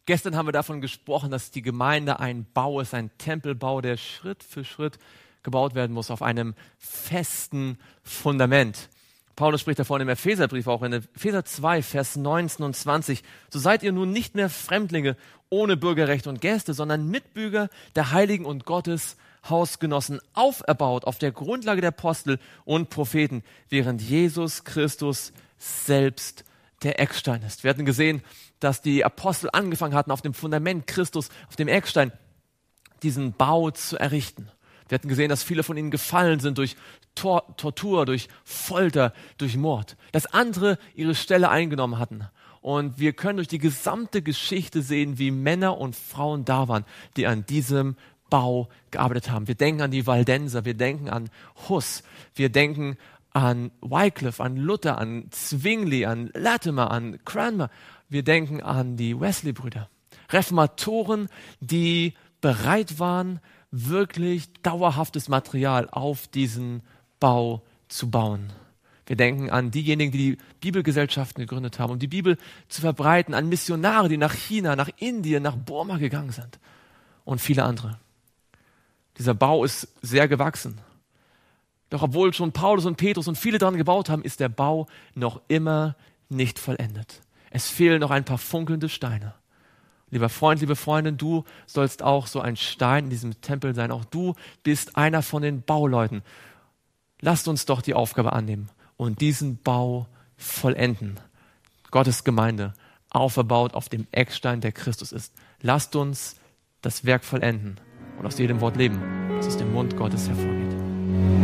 Gestern haben wir davon gesprochen, dass die Gemeinde ein Bau ist, ein Tempelbau, der Schritt für Schritt gebaut werden muss auf einem festen Fundament. Paulus spricht davon im Epheserbrief, auch in Epheser 2, Vers 19 und 20. So seid ihr nun nicht mehr Fremdlinge ohne Bürgerrecht und Gäste, sondern Mitbürger der Heiligen und Gottes Hausgenossen, auferbaut auf der Grundlage der Apostel und Propheten, während Jesus Christus selbst der Eckstein ist. Wir hatten gesehen, dass die Apostel angefangen hatten, auf dem Fundament Christus, auf dem Eckstein, diesen Bau zu errichten. Wir hatten gesehen, dass viele von ihnen gefallen sind durch Tortur, durch Folter, durch Mord. Dass andere ihre Stelle eingenommen hatten. Und wir können durch die gesamte Geschichte sehen, wie Männer und Frauen da waren, die an diesem Bau gearbeitet haben. Wir denken an die Waldenser, wir denken an Hus, wir denken an Wycliffe, an Luther, an Zwingli, an Latimer, an Cranmer. Wir denken an die Wesley-Brüder. Reformatoren, die bereit waren, wirklich dauerhaftes Material auf diesen Bau zu bauen. Wir denken an diejenigen, die Bibelgesellschaften gegründet haben, um die Bibel zu verbreiten, an Missionare, die nach China, nach Indien, nach Burma gegangen sind und viele andere. Dieser Bau ist sehr gewachsen. Doch obwohl schon Paulus und Petrus und viele daran gebaut haben, ist der Bau noch immer nicht vollendet. Es fehlen noch ein paar funkelnde Steine. Lieber Freund, liebe Freundin, du sollst auch so ein Stein in diesem Tempel sein. Auch du bist einer von den Bauleuten. Lasst uns doch die Aufgabe annehmen und diesen Bau vollenden. Gottes Gemeinde, auferbaut auf dem Eckstein, der Christus ist. Lasst uns das Werk vollenden und aus jedem Wort leben, das aus dem Mund Gottes hervorgeht.